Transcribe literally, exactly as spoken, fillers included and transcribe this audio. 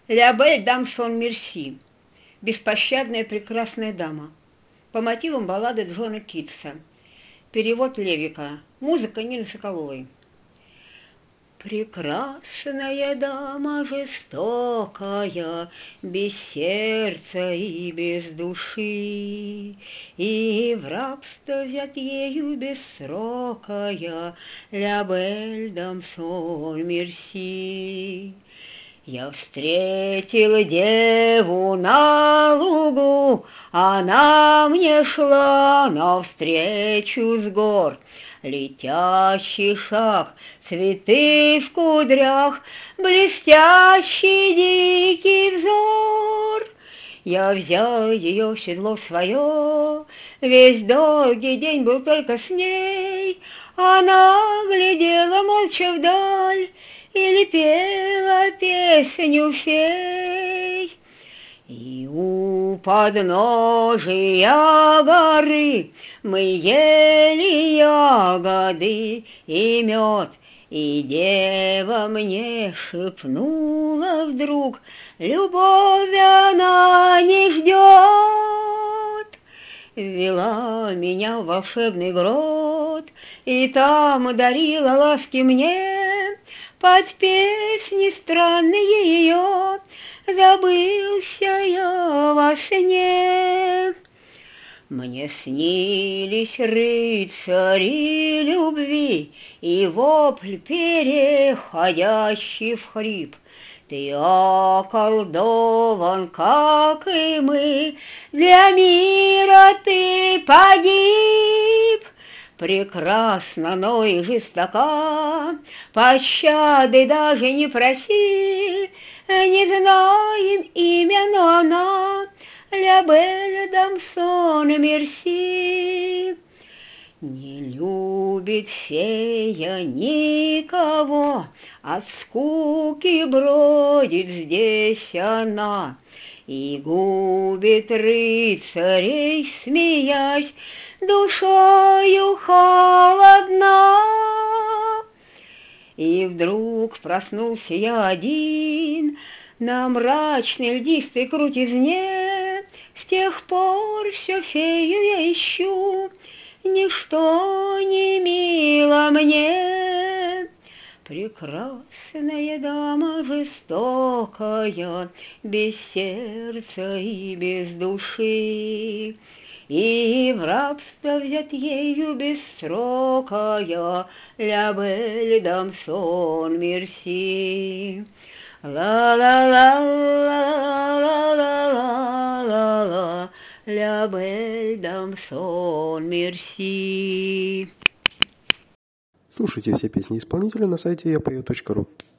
Ля бель дам сон мерси. Беспощадная прекрасная дама. По мотивам баллады Джона Китса. Перевод Левика. Музыка Нины Соколовой. Прекрасная дама жестокая, без сердца и без души, и в рабство взят ею бессрокая, ля бель дам сон мерси. Я встретил деву на лугу, она мне шла навстречу с гор. Летящий шаг, цветы в кудрях, блестящий дикий взор. Я взял ее в седло свое, весь долгий день был только с ней. Она глядела молча вдаль или пела песню фей. И у подножия горы мы ели ягоды и мед, и дева мне шепнула вдруг: любовь она не ждет. Ввела меня в волшебный грот, и там дарила ласки мне. Под песни странные ее забылся я во сне. Мне снились рыцари любви и вопль, переходящий в хрип. Ты околдован, как и мы, для мира ты погиб. Прекрасно, но и жестока, пощады даже не проси. Не знаем имя, но она ля бель дам сон мерси. Не любит фея никого, от скуки бродит здесь она и губит рыцарей, смеясь, душою холодна. И вдруг проснулся я один на мрачной льдистой крутизне. С тех пор все фею я ищу, ничто не мило мне. Прекрасная дама жестокая, без сердца и без души, и в рабство взят ею бессрокая, ля бель дам сон мерси. Ла-ла-ла-ла-ла-ла-ла-ла, ля бель дам сон мерси. Слушайте все песни исполнителя на сайте я пою точка ру.